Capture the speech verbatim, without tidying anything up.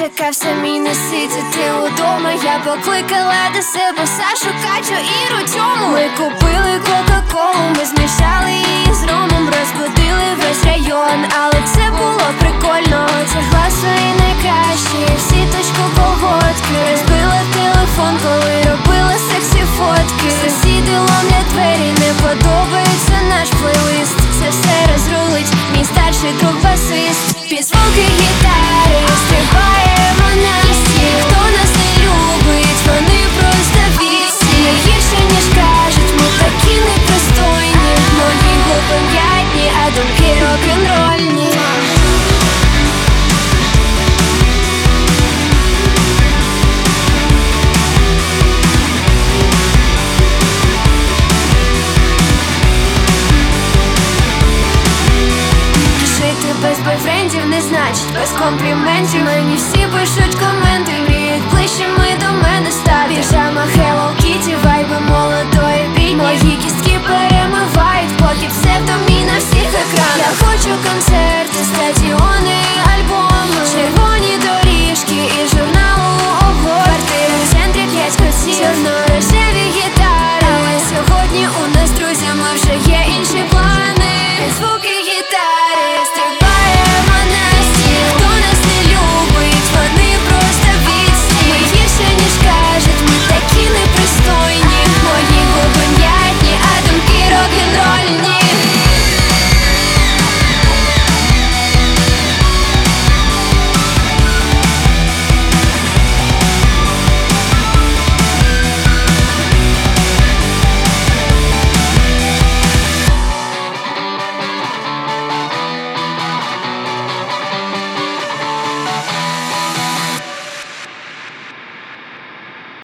Злякався мій не сидіти удома. Я покликала до себе Сашу, Катю, Іру, Тьому. Ми купили кока-колу, ми змішали її з ромом, розбудили весь район, але це було прикольно. Це класно і найкраще, всі точку колготки. Розбила телефон, коли робила сексі фотки. Сусіди ломлять двері, не подобається наш плейлист. Це все розрулить мій старший друг басист. Під звуки гітари стрибаємо на всі. Хто нас не любить, вони просто вісі. Не гірше, ніж кажуть, ми такі непристойні. Ноги глупом'ятні, а думки рок-н-рольні. Жити без бойфрендів не значить без компліментів. Мені всі пишуть коменти, мріють ближче ми до мене стати. Піжама Hello Kitty, вайби молодої бідні. Мої кістки перемивають, поки псевдомі на всіх екранах. Я хочу концерти, стадіони,